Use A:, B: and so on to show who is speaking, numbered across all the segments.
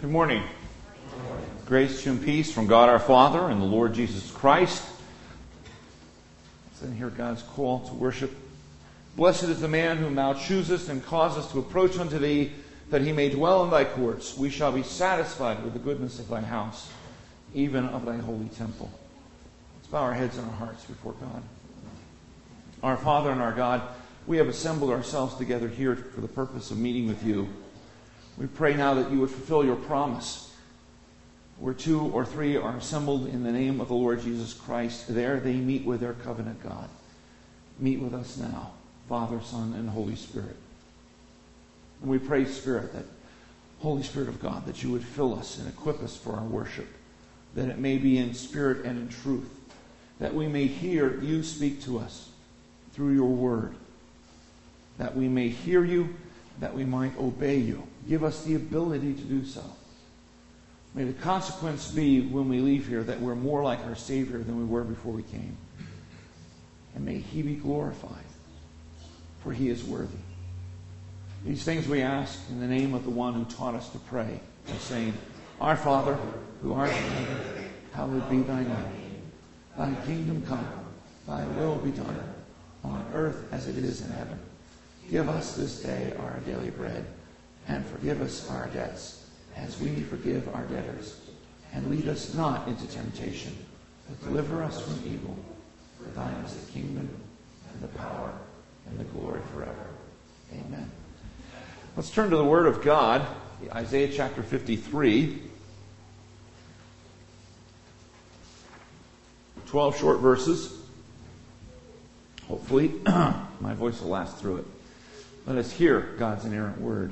A: Good morning. Grace to you and peace from God our Father and the Lord Jesus Christ. Let's then hear God's call to worship. Blessed is the man whom thou choosest and causest to approach unto thee, that he may dwell in thy courts. We shall be satisfied with the goodness of thy house, even of thy holy temple. Let's bow our heads and our hearts before God. Our Father and our God, we have assembled ourselves together here for the purpose of meeting with you. We pray now that you would fulfill your promise. Where two or three are assembled in the name of the Lord Jesus Christ, there they meet with their covenant God. Meet with us now, Father, Son, and Holy Spirit. And we pray, Spirit, that Holy Spirit of God, that you would fill us and equip us for our worship, that it may be in spirit and in truth, that we may hear you speak to us through your word, that we may hear you, that we might obey you. Give us the ability to do so. May the consequence be when we leave here that we're more like our Savior than we were before we came. And may he be glorified, for he is worthy. These things we ask in the name of the one who taught us to pray, by saying, Our Father, who art in heaven, hallowed be thy name. Thy kingdom come, thy will be done, on earth as it is in heaven. Give us this day our daily bread, and forgive us our debts, as we forgive our debtors. And lead us not into temptation, but deliver us from evil. For thine is the kingdom, and the power, and the glory forever. Amen. Let's turn to the Word of God, Isaiah chapter 53. 12 short verses. Hopefully, my voice will last through it. Let us hear God's inerrant word.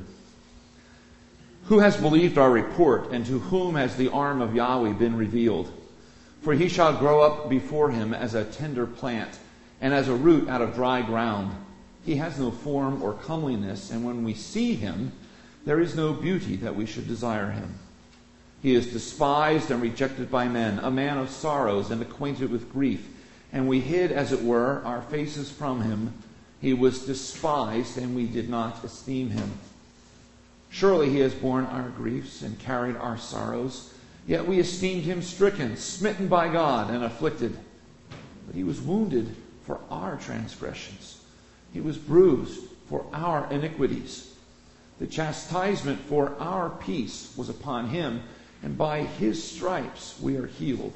A: Who has believed our report, and to whom has the arm of Yahweh been revealed? For he shall grow up before him as a tender plant, and as a root out of dry ground. He has no form or comeliness, and when we see him, there is no beauty that we should desire him. He is despised and rejected by men, a man of sorrows and acquainted with grief. And we hid, as it were, our faces from him. He was despised, and we did not esteem him. Surely he has borne our griefs and carried our sorrows. Yet we esteemed him stricken, smitten by God, and afflicted. But he was wounded for our transgressions. He was bruised for our iniquities. The chastisement for our peace was upon him, and by his stripes we are healed.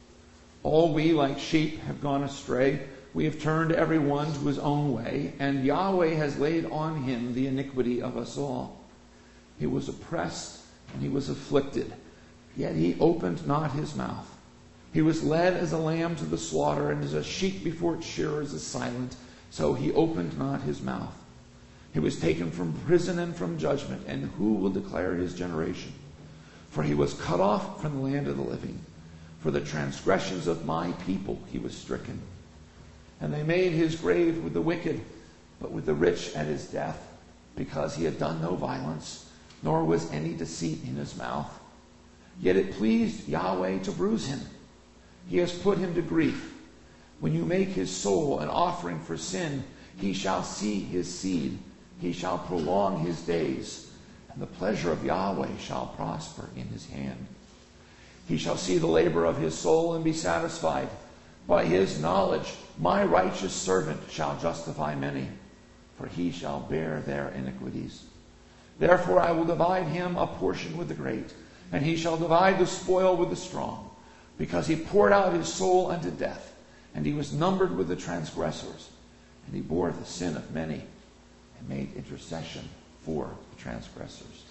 A: All we like sheep have gone astray. We have turned every one to his own way, and Yahweh has laid on him the iniquity of us all. He was oppressed and he was afflicted, yet he opened not his mouth. He was led as a lamb to the slaughter, and as a sheep before its shearers is silent, so he opened not his mouth. He was taken from prison and from judgment, and who will declare his generation? For he was cut off from the land of the living. For the transgressions of my people he was stricken. And they made his grave with the wicked, but with the rich at his death, because he had done no violence, nor was any deceit in his mouth. Yet it pleased Yahweh to bruise him. He has put him to grief. When you make his soul an offering for sin, he shall see his seed. He shall prolong his days, and the pleasure of Yahweh shall prosper in his hand. He shall see the labor of his soul and be satisfied. By his knowledge, my righteous servant shall justify many, for he shall bear their iniquities. Therefore I will divide him a portion with the great, and he shall divide the spoil with the strong, because he poured out his soul unto death, and he was numbered with the transgressors, and he bore the sin of many, and made intercession for the transgressors.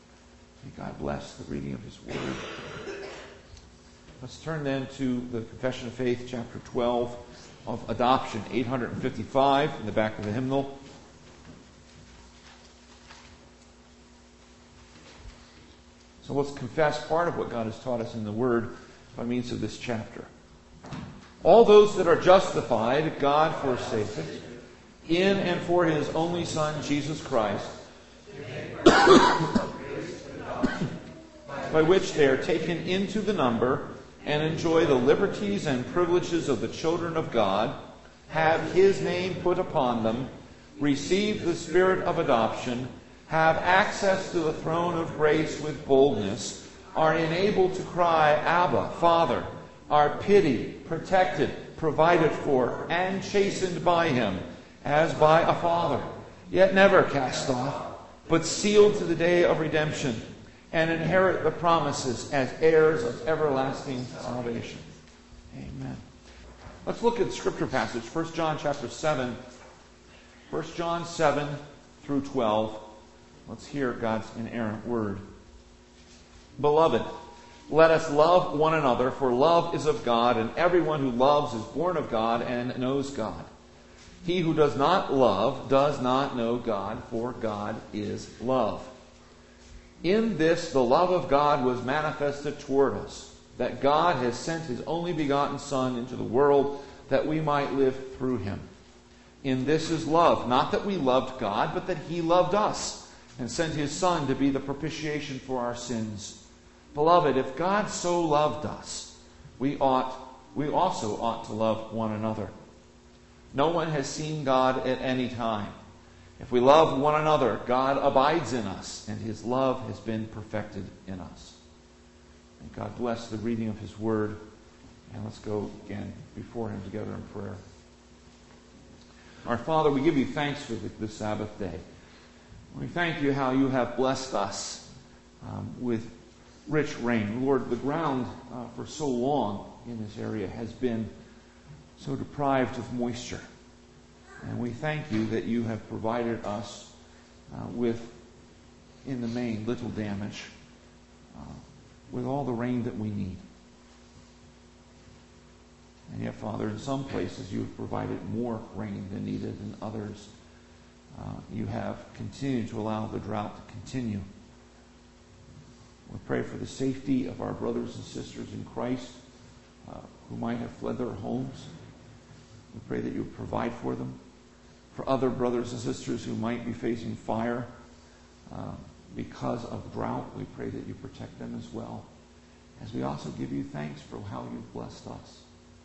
A: May God bless the reading of his word. Let's turn then to the Confession of Faith, chapter 12 of Adoption, 855 in the back of the hymnal. So let's confess part of what God has taught us in the Word by means of this chapter. All those that are justified, God forsaketh, in and for his only Son, Jesus Christ, by which they are taken into the number and enjoy the liberties and privileges of the children of God, have his name put upon them, receive the spirit of adoption, have access to the throne of grace with boldness, are enabled to cry, Abba, Father, are pitied, protected, provided for, and chastened by him, as by a father, yet never cast off, but sealed to the day of redemption, and inherit the promises as heirs of everlasting salvation. Amen. Let's look at the scripture passage, 1 John chapter 7. 1 John 7 through 12. Let's hear God's inerrant word. Beloved, let us love one another, for love is of God, and everyone who loves is born of God and knows God. He who does not love does not know God, for God is love. In this the love of God was manifested toward us, that God has sent his only begotten Son into the world that we might live through him. In this is love, not that we loved God, but that he loved us and sent his Son to be the propitiation for our sins. Beloved, if God so loved us, we also ought to love one another. No one has seen God at any time. If we love one another, God abides in us, and his love has been perfected in us. And God bless the reading of his word. And let's go again before him together in prayer. Our Father, we give you thanks for this Sabbath day. We thank you how you have blessed us with rich rain. Lord, the ground for so long in this area has been so deprived of moisture. And we thank you that you have provided us with, in the main, little damage, with all the rain that we need. And yet, Father, in some places you have provided more rain than needed, and others you have continued to allow the drought to continue. We pray for the safety of our brothers and sisters in Christ who might have fled their homes. We pray that you would provide for them. For other brothers and sisters who might be facing fire because of drought, we pray that you protect them as well. As we also give you thanks for how you've blessed us.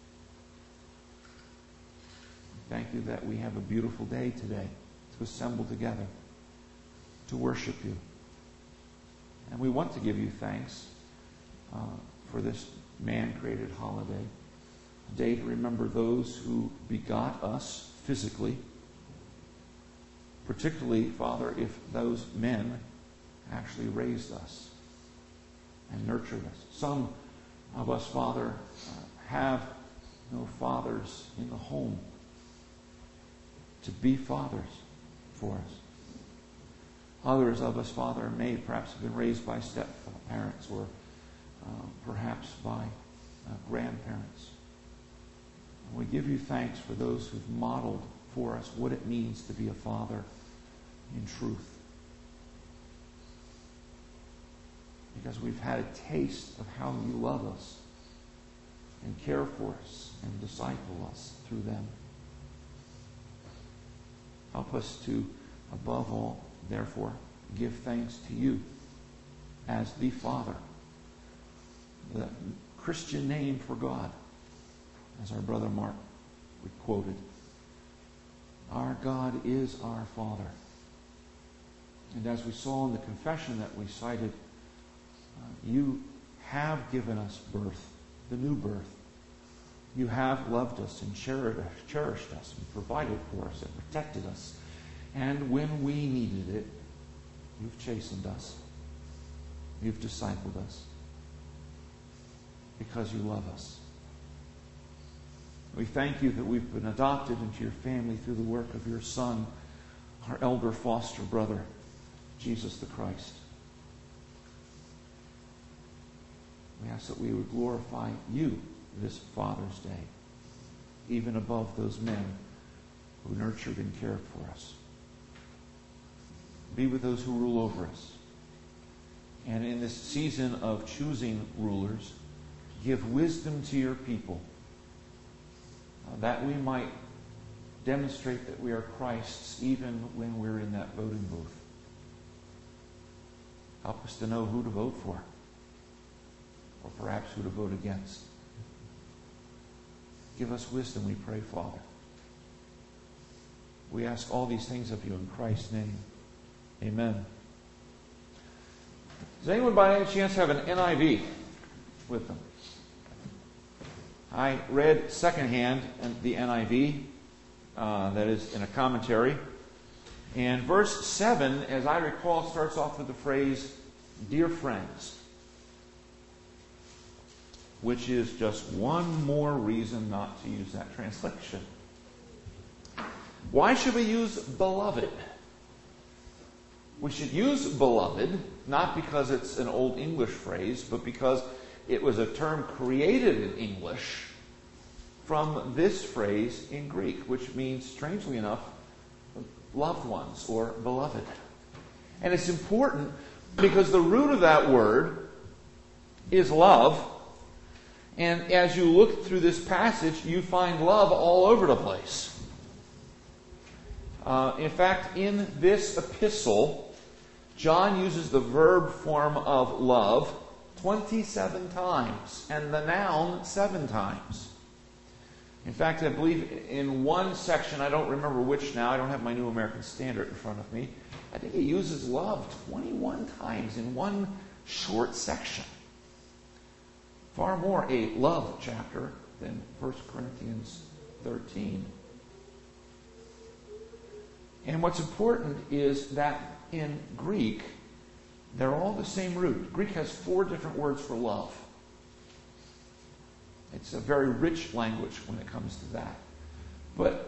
A: Thank you that we have a beautiful day today to assemble together, to worship you. And we want to give you thanks for this man-created holiday, a day to remember those who begot us physically, particularly, Father, if those men actually raised us and nurtured us. Some of us, Father, have no fathers in the home to be fathers for us. Others of us, Father, may perhaps have been raised by step-parents or perhaps by grandparents. We give you thanks for those who've modeled for us what it means to be a father in truth. Because we've had a taste of how you love us and care for us and disciple us through them. Help us to, above all, therefore, give thanks to you as the Father, the Christian name for God, as our brother Mark quoted. Our God is our Father. And as we saw in the confession that we cited, you have given us birth, the new birth. You have loved us and cherished us and provided for us and protected us. And when we needed it, you've chastened us. You've discipled us because you love us. We thank you that we've been adopted into your family through the work of your Son, our elder foster brother, Jesus the Christ. We ask that we would glorify you this Father's Day, even above those men who nurtured and cared for us. Be with those who rule over us. And in this season of choosing rulers, give wisdom to your people, that we might demonstrate that we are Christ's even when we're in that voting booth. Help us to know who to vote for, or perhaps who to vote against. Give us wisdom, we pray, Father. We ask all these things of you in Christ's name. Amen. Does anyone by any chance have an NIV with them? I read secondhand the NIV, that is in a commentary. And verse 7, as I recall, starts off with the phrase, "Dear friends," which is just one more reason not to use that translation. Why should we use beloved? We should use beloved, not because it's an old English phrase, but because it was a term created in English from this phrase in Greek, which means, strangely enough, loved ones or beloved. And it's important because the root of that word is love. And as you look through this passage, you find love all over the place. In fact, in this epistle, John uses the verb form of love 27 times and the noun 7 times. In fact, I believe in one section, I don't remember which now, I don't have my New American Standard in front of me, I think he uses love 21 times in one short section. Far more a love chapter than 1 Corinthians 13. And what's important is that in Greek, they're all the same root. Greek has 4 different words for love. It's a very rich language when it comes to that. But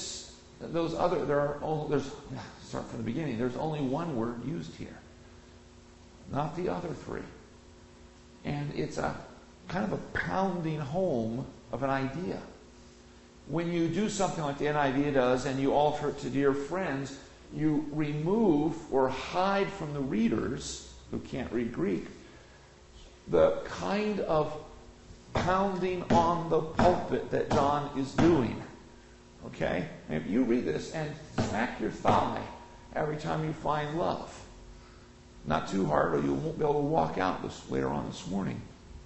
A: start from the beginning. There's only one word used here, not the other 3. And it's a kind of a pounding home of an idea. When you do something like the NIV does and you alter it to "dear friends," you remove or hide from the readers who can't read Greek the kind of pounding on the pulpit that John is doing. Okay? And if you read this and smack your thigh every time you find love, not too hard or you won't be able to walk out later on this morning.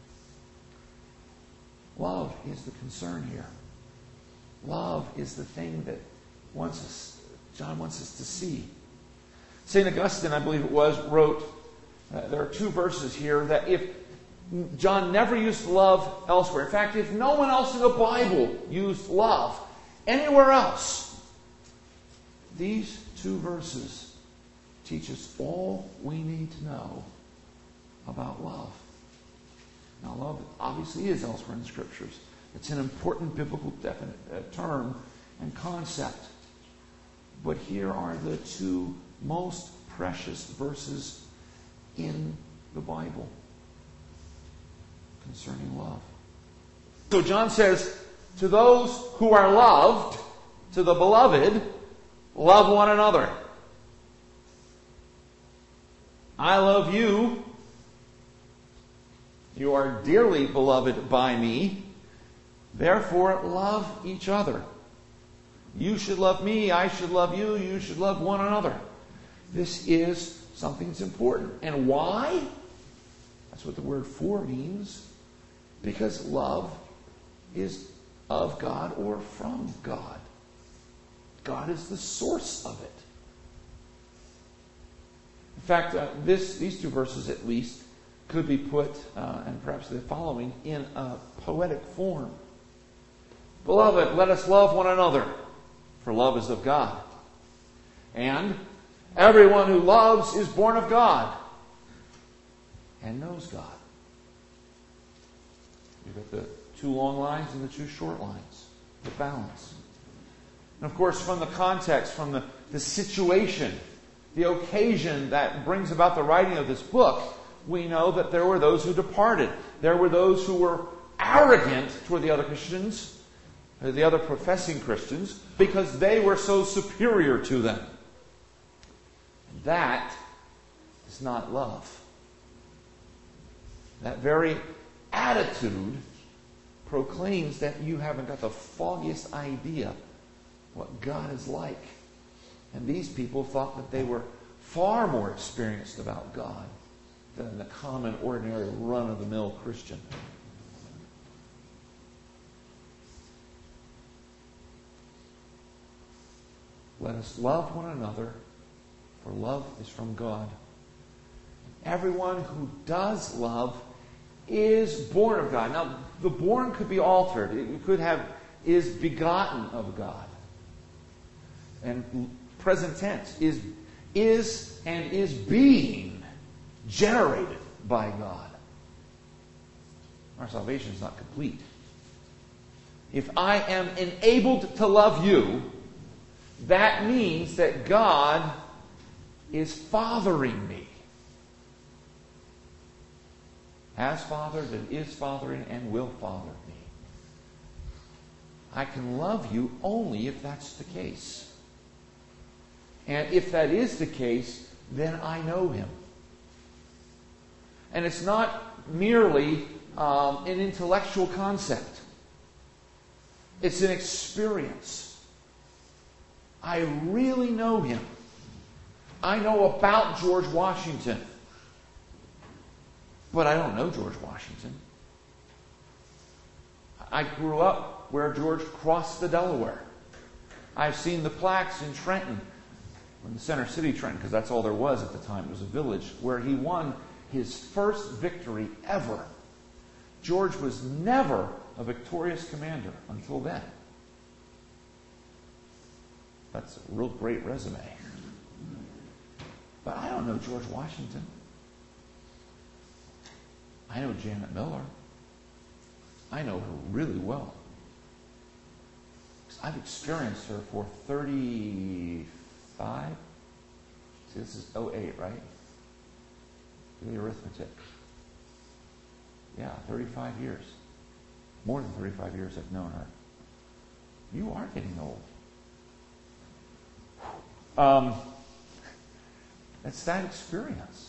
A: Love is the concern here. Love is the thing that John wants us to see. St. Augustine, I believe it was, wrote, there are 2 verses here that if John never used love elsewhere, in fact, if no one else in the Bible used love anywhere else, these 2 verses teach us all we need to know about love. Now, love obviously is elsewhere in the Scriptures. It's an important biblical term and concept. But here are the 2 most precious verses in the Bible concerning love. So John says, to those who are loved, to the beloved, love one another. I love you. You are dearly beloved by me. Therefore, love each other. You should love me. I should love you. You should love one another. This is something that's important. And why? That's what the word "for" means. Because love is of God or from God. God is the source of it. In fact, these 2 verses at least could be put, and perhaps the following, in a poetic form. Beloved, let us love one another, for love is of God. And everyone who loves is born of God and knows God. You've got the 2 long lines and the 2 short lines. The balance. And of course, from the context, from the situation, the occasion that brings about the writing of this book, we know that there were those who departed. There were those who were arrogant toward the other Christians, the other professing Christians, because they were so superior to them. That is not love. That very attitude proclaims that you haven't got the foggiest idea what God is like. And these people thought that they were far more experienced about God than the common, ordinary, run-of-the-mill Christian. Let us love one another, for love is from God. Everyone who does love is born of God. Now, the born could be altered. It could have is begotten of God. And present tense is and is being generated by God. Our salvation is not complete. If I am enabled to love you, that means that God is fathering me. Has fathered and is fathering and will father me. I can love you only if that's the case. And if that is the case, then I know Him. And it's not merely an intellectual concept. It's an experience. I really know Him. I know about George Washington. But I don't know George Washington. I grew up where George crossed the Delaware. I've seen the plaques in Trenton, in the Center City, Trenton, because that's all there was at the time. It was a village where he won his first victory ever. George was never a victorious commander until then. That's a real great resume. But I don't know George Washington. I know Janet Miller. I know her really well. I've experienced her for 35. See, this is 08, right? Do the arithmetic. Yeah, 35 years. More than 35 years I've known her. You are getting old. That's that experience.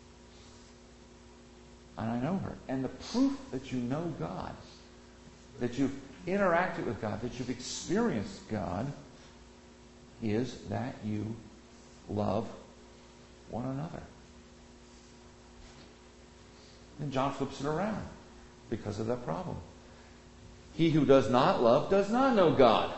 A: And I know her. And the proof that you know God, that you've interacted with God, that you've experienced God, is that you love one another. And John flips it around because of that problem. He who does not love does not know God.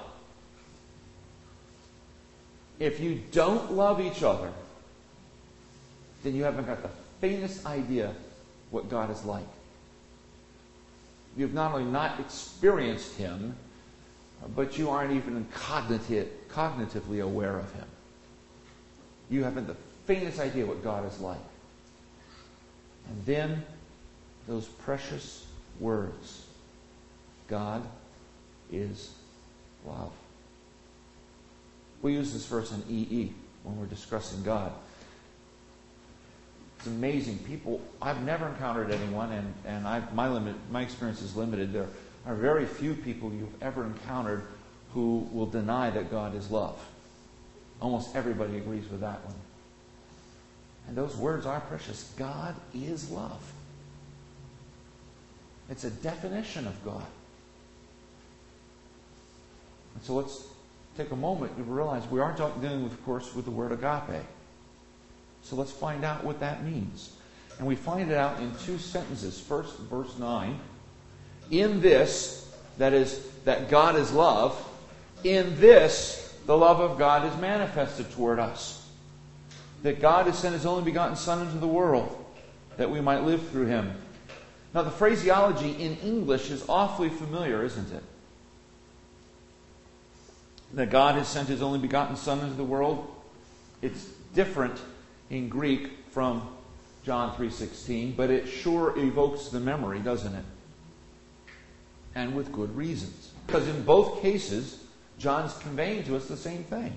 A: If you don't love each other, then you haven't got the faintest idea what God is like. You've not only not experienced Him, but you aren't even cognitively aware of Him. You haven't the faintest idea what God is like. And then those precious words, God is love. We use this verse in EE when we're discussing God. It's amazing. People, I've never encountered anyone, and my experience is limited. There are very few people you've ever encountered who will deny that God is love. Almost everybody agrees with that one. And those words are precious. God is love. It's a definition of God. And so let's take a moment to realize we aren't dealing, of course, with the word agape. So let's find out what that means. And we find it out in two sentences. First, verse 9. In this, that is, that God is love, in this, the love of God is manifested toward us. That God has sent His only begotten Son into the world, that we might live through Him. Now, the phraseology in English is awfully familiar, isn't it? That God has sent His only begotten Son into the world. It's different in Greek from John 3:16, but it sure evokes the memory, doesn't it? And with good reasons. Because in both cases, John's conveying to us the same thing.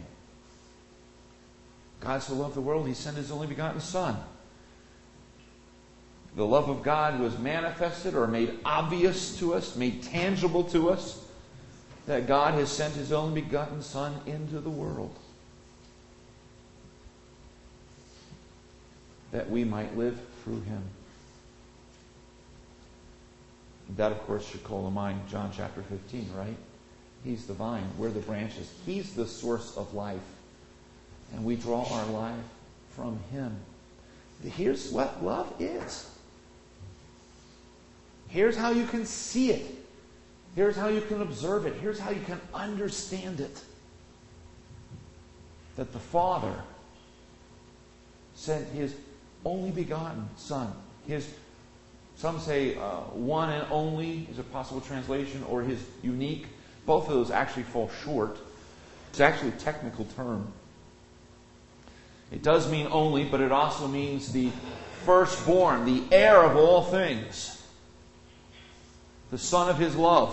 A: God so loved the world, He sent His only begotten Son. The love of God was manifested or made obvious to us, made tangible to us, that God has sent His only begotten Son into the world, that we might live through Him. That, of course, should call to mind John chapter 15, right? He's the vine, we're the branches. He's the source of life. And we draw our life from Him. Here's what love is. Here's how you can see it. Here's how you can observe it. Here's how you can understand it. That the Father sent His only begotten Son. Some say one and only is a possible translation, or His unique. Both of those actually fall short. It's actually a technical term. It does mean only, but it also means the firstborn, the heir of all things, the Son of His love,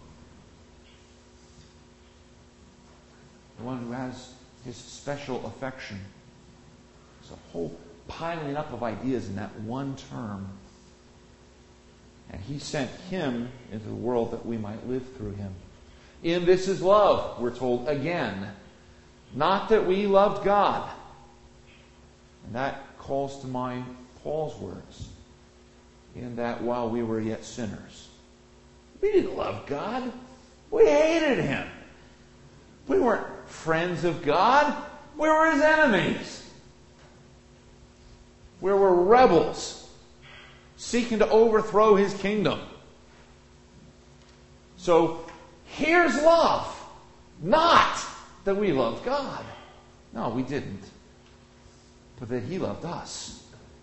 A: the one who has His special affection. There's a whole piling up of ideas in that one term. And He sent Him into the world that we might live through Him. In this is love, we're told again. Not that we loved God. And that calls to mind Paul's words. In that while we were yet sinners. We didn't love God. We hated Him. We weren't friends of God. We were His enemies. We were rebels seeking to overthrow His kingdom. So, here's love. Not that we loved God. No, we didn't. But that He loved us.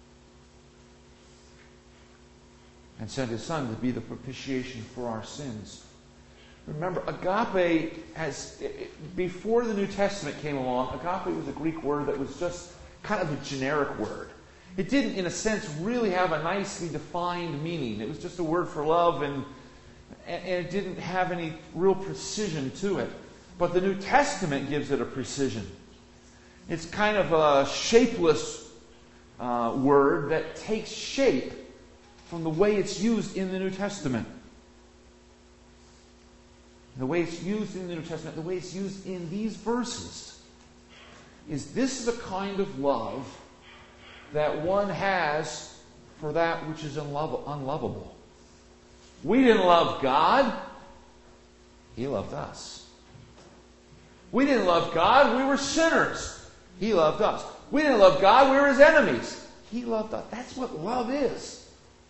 A: And sent His Son to be the propitiation for our sins. Remember, agape before the New Testament came along, agape was a Greek word that was just kind of a generic word. It didn't, in a sense, really have a nicely defined meaning. It was just a word for love, and it didn't have any real precision to it. But the New Testament gives it a precision. It's kind of a shapeless word that takes shape from the way it's used in the New Testament. The way it's used in the New Testament, the way it's used in these verses, this is a kind of love that one has for that which is unlovable. We didn't love God. He loved us. We didn't love God. We were sinners. He loved us. We didn't love God. We were His enemies. He loved us. That's what love is.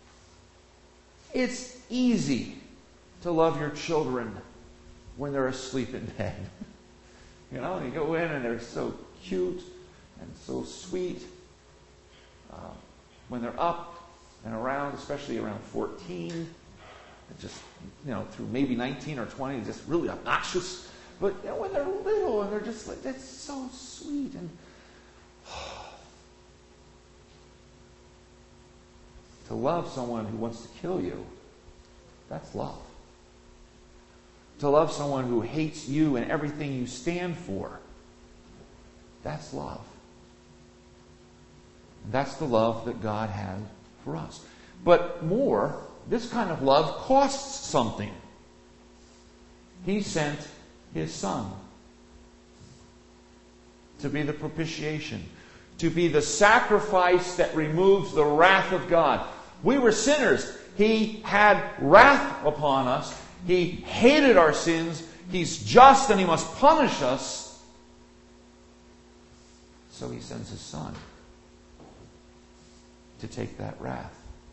A: It's easy to love your children when they're asleep in bed. You go in and they're so cute and so sweet. When they're up and around, especially around 14, just, through maybe 19 or 20, just really obnoxious. But when they're little and they're just like, that's so sweet. And to love someone who wants to kill you, that's love. To love someone who hates you and everything you stand for, that's love. That's the love that God had for us. But more, this kind of love costs something. He sent His Son to be the propitiation, to be the sacrifice that removes the wrath of God. We were sinners. He had wrath upon us. He hated our sins. He's just and He must punish us. So He sends His Son to take that wrath.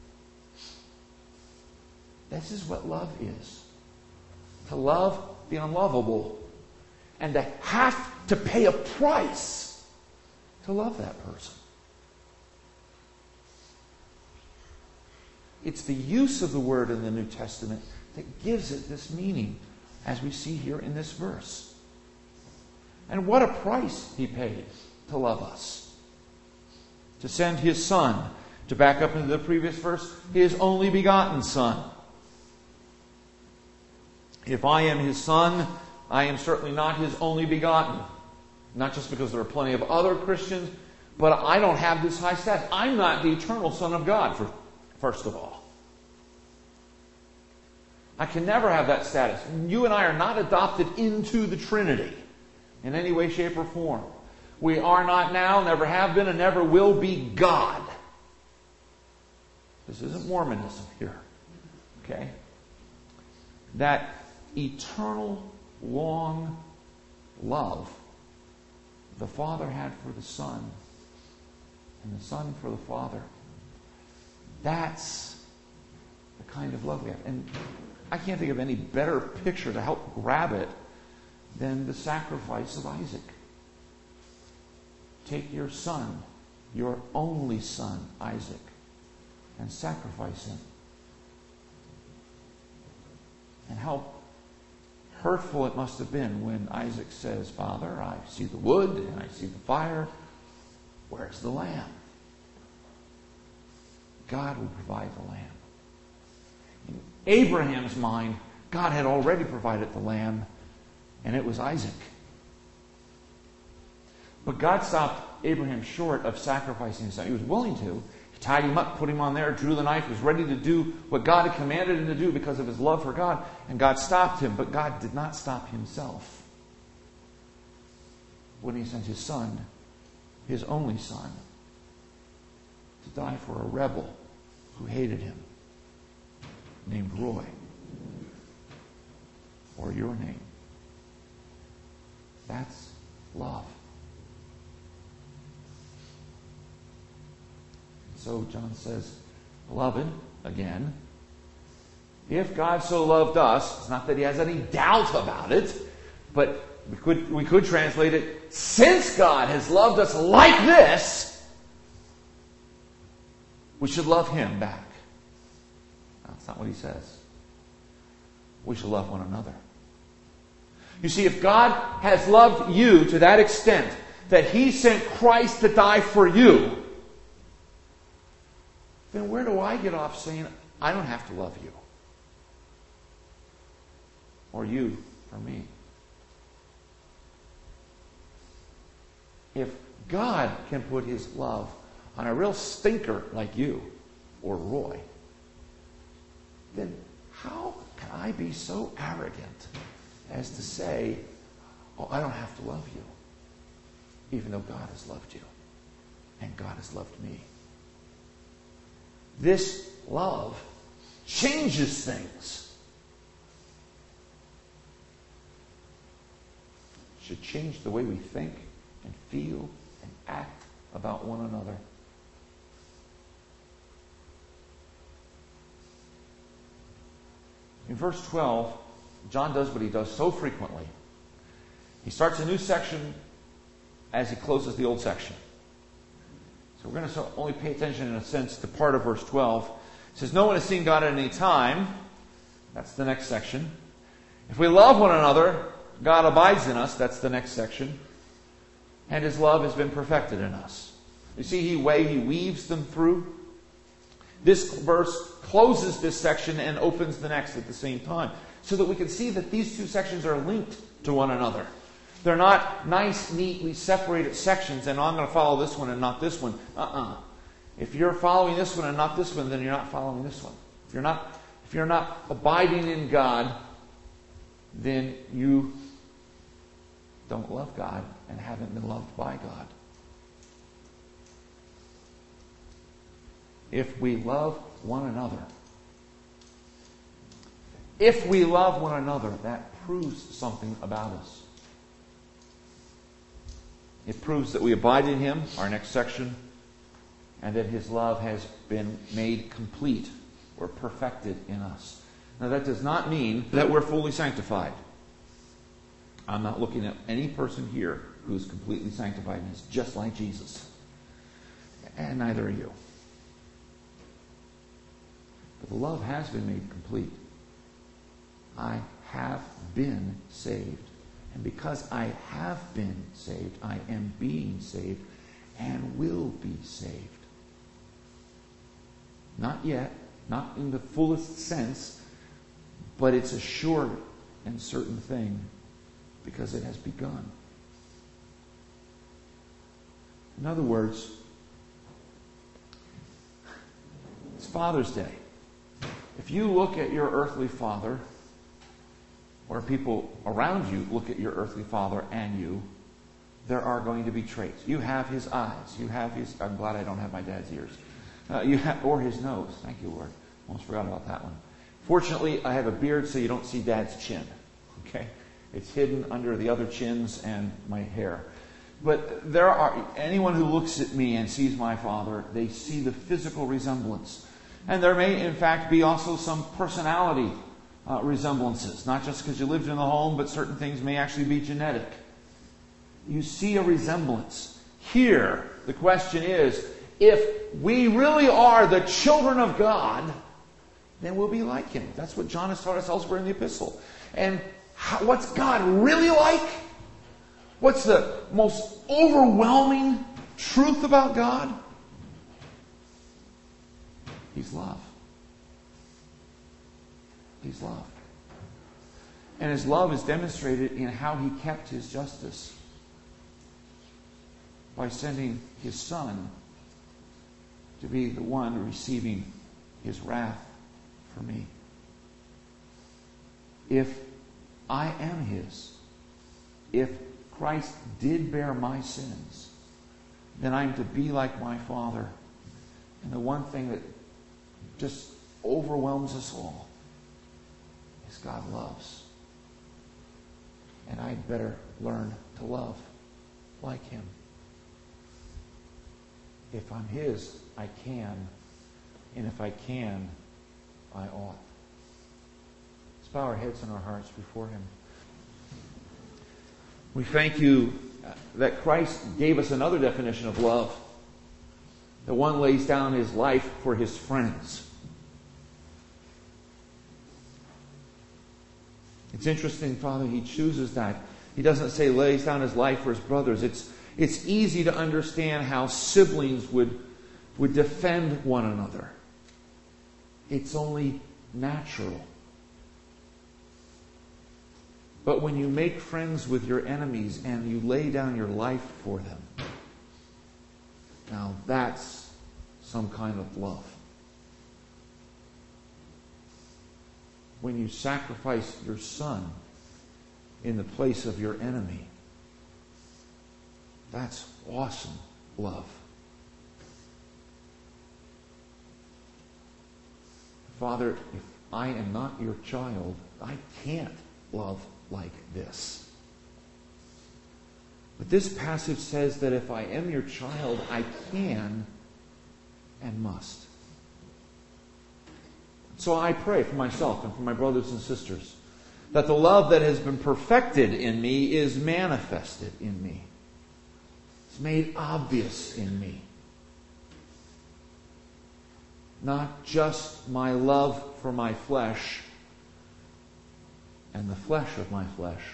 A: This is what love is. To love the unlovable. And to have to pay a price to love that person. It's the use of the word in the New Testament that gives it this meaning, as we see here in this verse. And what a price He paid to love us. To send His Son. To back up into the previous verse, His only begotten Son. If I am His Son, I am certainly not His only begotten. Not just because there are plenty of other Christians, but I don't have this high status. I'm not the eternal Son of God, first of all. I can never have that status. You and I are not adopted into the Trinity in any way, shape, or form. We are not now, never have been, and never will be God. This isn't Mormonism here. Okay? That eternal, long love the Father had for the Son, and the Son for the Father. That's the kind of love we have. And I can't think of any better picture to help grab it than the sacrifice of Isaac. Take your son, your only son, Isaac, and sacrifice him. And how hurtful it must have been when Isaac says, Father, I see the wood and I see the fire. Where's the lamb? God will provide the lamb. In Abraham's mind, God had already provided the lamb, and it was Isaac. But God stopped Abraham short of sacrificing his son. He was willing to. He tied him up, put him on there, drew the knife, was ready to do what God had commanded him to do because of his love for God. And God stopped him, but God did not stop himself when he sent his son, his only son, to die for a rebel who hated him, named Roy, or your name. That's love. So John says, Beloved, again, if God so loved us, it's not that he has any doubt about it, but we could translate it, since God has loved us like this, we should love him back. That's not what he says. We should love one another. You see, if God has loved you to that extent that he sent Christ to die for you, then where do I get off saying, I don't have to love you? Or you for me? If God can put his love on a real stinker like you or Roy, then how can I be so arrogant as to say, oh, I don't have to love you, even though God has loved you and God has loved me? This love changes things. It should change the way we think and feel and act about one another. In verse 12, John does what he does so frequently. He starts a new section as he closes the old section. So we're going to only pay attention, in a sense, to part of verse 12. It says, no one has seen God at any time. That's the next section. If we love one another, God abides in us. That's the next section. And his love has been perfected in us. You see he weaves them through. This verse closes this section and opens the next at the same time, so that we can see that these two sections are linked to one another. They're not nice, neatly separated sections, and I'm going to follow this one and not this one. If you're following this one and not this one, then you're not following this one. If you're not abiding in God, then you don't love God and haven't been loved by God. If we love one another, that proves something about us. It proves that we abide in him, our next section, and that his love has been made complete or perfected in us. Now that does not mean that we're fully sanctified. I'm not looking at any person here who's completely sanctified and is just like Jesus. And neither are you. But the love has been made complete. I have been saved. And because I have been saved, I am being saved and will be saved. Not yet, not in the fullest sense, but it's a sure and certain thing because it has begun. In other words, it's Father's Day. If you look at your earthly father, or people around you look at your earthly father and you, there are going to be traits. You have his eyes. You have his... I'm glad I don't have my dad's ears. Or his nose. Thank you, Lord. Almost forgot about that one. Fortunately, I have a beard, so you don't see Dad's chin. Okay? It's hidden under the other chins and my hair. But anyone who looks at me and sees my father, they see the physical resemblance. And there may, in fact, be also some personality resemblances. Not just because you lived in the home, but certain things may actually be genetic. You see a resemblance. Here, The question is, if we really are the children of God, then we'll be like Him. That's what John has taught us elsewhere in the epistle. And what's God really like? What's the most overwhelming truth about God? He's love. He's love. And His love is demonstrated in how He kept His justice by sending His Son to be the one receiving His wrath for me. If I am His, if Christ did bear my sins, then I'm to be like my Father. And the one thing that just overwhelms us all is God loves. And I'd better learn to love like Him. If I'm His, I can. And if I can, I ought. Let's bow our heads and our hearts before Him. We thank You that Christ gave us another definition of love. The one lays down His life for His friends. It's interesting, Father, He chooses that. He doesn't say lays down His life for His brothers. It's easy to understand how siblings would defend one another. It's only natural. But when you make friends with your enemies and you lay down your life for them, now that's some kind of love. When you sacrifice your son in the place of your enemy, that's awesome love. Father, if I am not your child, I can't love like this. But this passage says that if I am your child, I can and must. So I pray for myself and for my brothers and sisters that the love that has been perfected in me is manifested in me. It's made obvious in me. Not just my love for my flesh and the flesh of my flesh,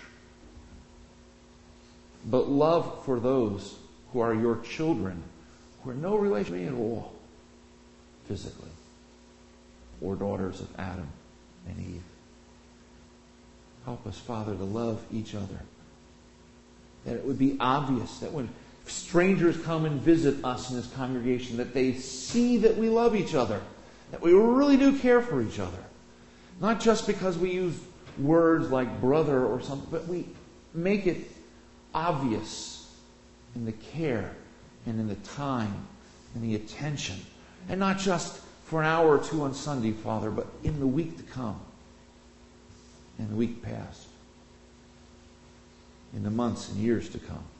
A: but love for those who are your children, who are no relation to me at all, physically, or daughters of Adam and Eve. Help us, Father, to love each other. That it would be obvious that when strangers come and visit us in this congregation, that they see that we love each other, that we really do care for each other. Not just because we use words like brother or something, but we make it obvious in the care and in the time and the attention. And not just for an hour or two on Sunday, Father, but in the week to come, in the week past, in the months and years to come.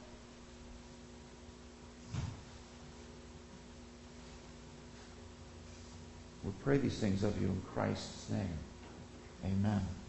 A: We pray these things of you in Christ's name. Amen.